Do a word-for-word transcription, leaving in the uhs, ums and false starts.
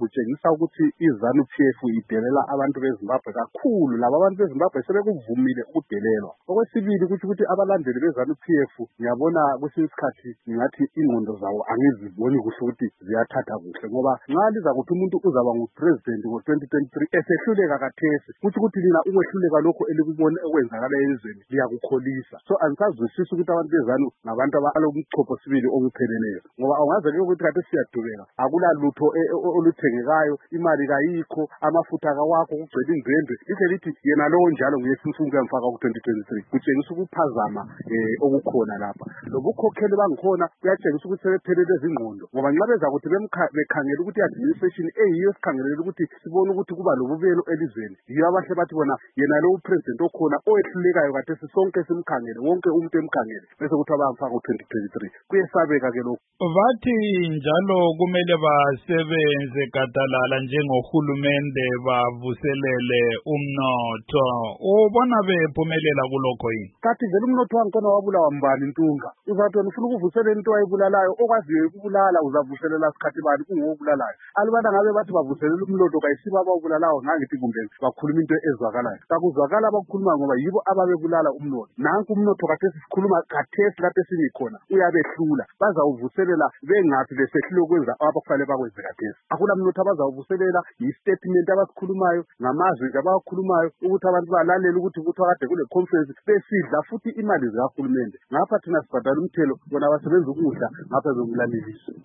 kutshengisa ukuthi iZANU P F idelela abantu beZimbabwe kakhulu, laba abantu beZimbabwe sebekuvumile ukudelelwa. Okwesibili kuthi ukuthi abalandeli beZANU P F ngiyabona kwesinye isikhathi ngathi ingqondo zawo angiziboni kuhle ukuthi ziyathatha kuhle, ngoba nxa lizakuthi umuntu uzaba ngupresident ngo twenty twenty-three esehluleka kathesi, kuthi ukuthi lina ukwehluleka lokho elikubona okwenzakala elizweni liyakukholisa. So angisazwisisi ukuthi abantu beZANU ngabantu abalobuchopho sibili okupheleleyo, ngoba awungaze ke ukuthi kade siyadubeka akula lutho oluthengekayo, imali kayikho, amafutha kawakho, kugcwele indwendwe. Lihle lithi yena lowo njalo nguye sifuna ukuyamfaka ku twenty twenty-three. Kutshengisa ukuphazama eh okukhona lapha. Lobukhokheli bangikhona kuyatshengisa ukuthi sebephelele izingqondo, ngoba nxa bezakuthi bekhangela ukuthi administration eyiyo sikhangelele ukuthi sibone ukuthi kuba lobubelo elizweni, yiyo abahle bathi bona yena lowo president okhona owehlulekayo kade sonke simkhangele, wonke umuntu emkhangele, bese kuthi abamfaka ku twenty twenty-three. Kuyesabeka ke lokho. Bathi njalo kumele basebenze gadalala njengohulumende bavuselele umnotho. Ubona bephumelela kulokho yini? Kathi vele umnotho wankona wabulawa mbani Ntunga? Uzathi wena ufuna ukuvuselela into ayibulalayo, okwaziyo ukubulala uzavuselela sikhathi bani kungokubulalayo? Alibana ngabe bathi bavuselela umnotho kayisiba abawubulalayo, ngangithi kumbe bakhuluma into ezwakalayo. Kakuzwakala abakukhuluma ngoba yibo ababebulala umnotho. Nanku umnotho kade sikhuluma kathesi kade singikhona uyabehlula. Bazawuvuselela bengathi besehlule ukwenza abakufanele bakwenze kathesi. Akula mnotho abazawuvuselela, yi-statement abasikhulumayo, ngamazwi abawakhulumayo ukuthi abantu balalele ukuthi kuthi kade kule conference besidla futhi imali zikahulumende. Ngapha thina sibhadala umthelo, bona basebenza ukudla ngapha zokulalelisa.